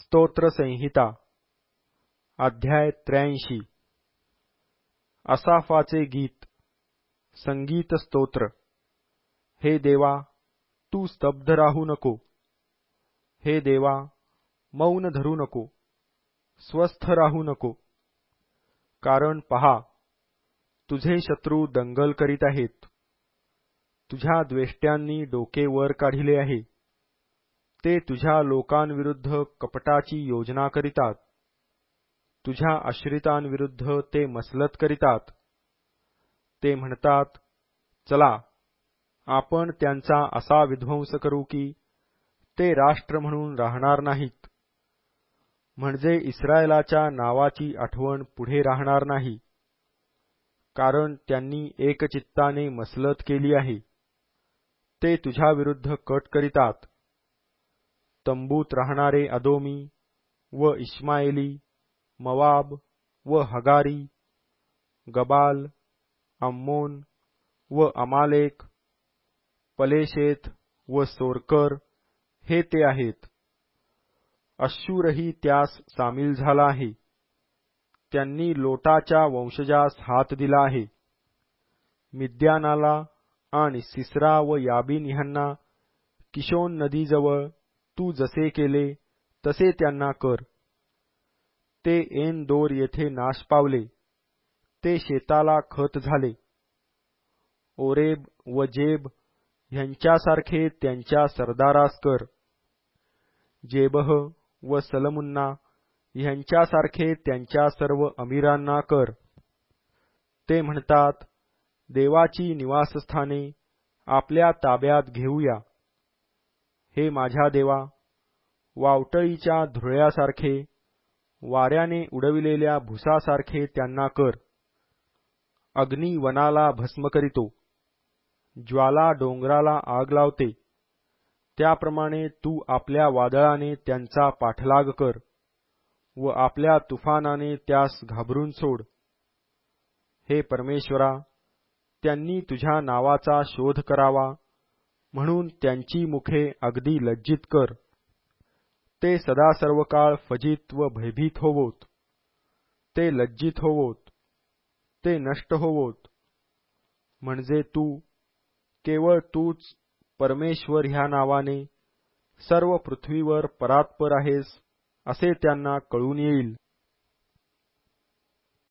स्तोत्र संहिता अध्याय 83 असाफाचे गीत संगीत स्तोत्र। हे देवा, तू स्तब्ध राहू नको। हे देवा, मौन धरू नको, स्वस्थ राहू नको। कारण पहा, तुझे शत्रू दंगल करीत आहेत। तुझ्या द्वेष्ट्यांनी डोके वर काढिले आहे। ते तुझ्या लोकांविरुद्ध कपटाची योजना करीतात। तुझ्या आश्रितांविरुद्ध ते मसलत करीतात। ते म्हणतात, चला, आपण त्यांचा असा विध्वंस करू की ते राष्ट्र म्हणून राहणार नाहीत, म्हणजे इस्रायलाच्या नावाची आठवण पुढे राहणार नाही। कारण त्यांनी एकचित्ताने मसलत केली आहे। ते तुझ्या विरुद्ध कट करीतात। तंबूत राहणारे अदोमी व इश्माएली, मवाब व हगारी, गबाल, अम्मोन व अमालेक, पलेशेत व सोरकर हे ते आहेत। अश्शूरही त्यास सामील झाला आहे। त्यांनी लोटाच्या वंशजास हात दिला आहे। मिद्यानाला आणि सिसरा व याबीन ह्यांना किशोन नदीजवळ तू जसे केले तसे त्यांना कर। ते एन दोर येथे नाश पावले। ते शेताला खत झाले। ओरेब व जेब ह्यांच्यासारखे त्यांच्या सरदारास कर। जेबह व सलमुन्ना ह्यांच्यासारखे त्यांच्या सर्व अमीरांना कर। ते म्हणतात, देवाची निवासस्थाने आपल्या ताब्यात घेऊया। हे माझ्या देवा, वावटळीच्या धुळ्यासारखे, वाऱ्याने उडविलेल्या भुसासारखे त्यांना कर। अग्नी वनाला भस्म करीतो, ज्वाला डोंगराला आग लावते, त्याप्रमाणे तू आपल्या वादळाने त्यांचा पाठलाग कर व आपल्या तुफानाने त्यास घाबरून सोड। हे परमेश्वरा, त्यांनी तुझ्या नावाचा शोध करावा म्हणून त्यांची मुखे अगदी लज्जित कर। ते सदा सर्वकाळ फजित व भयभीत होवोत। ते लज्जित होवोत, ते नष्ट होवोत। म्हणजे तू, केवळ तूच परमेश्वर ह्या नावाने सर्व पृथ्वीवर परात्पर आहेस असे त्यांना कळून येईल।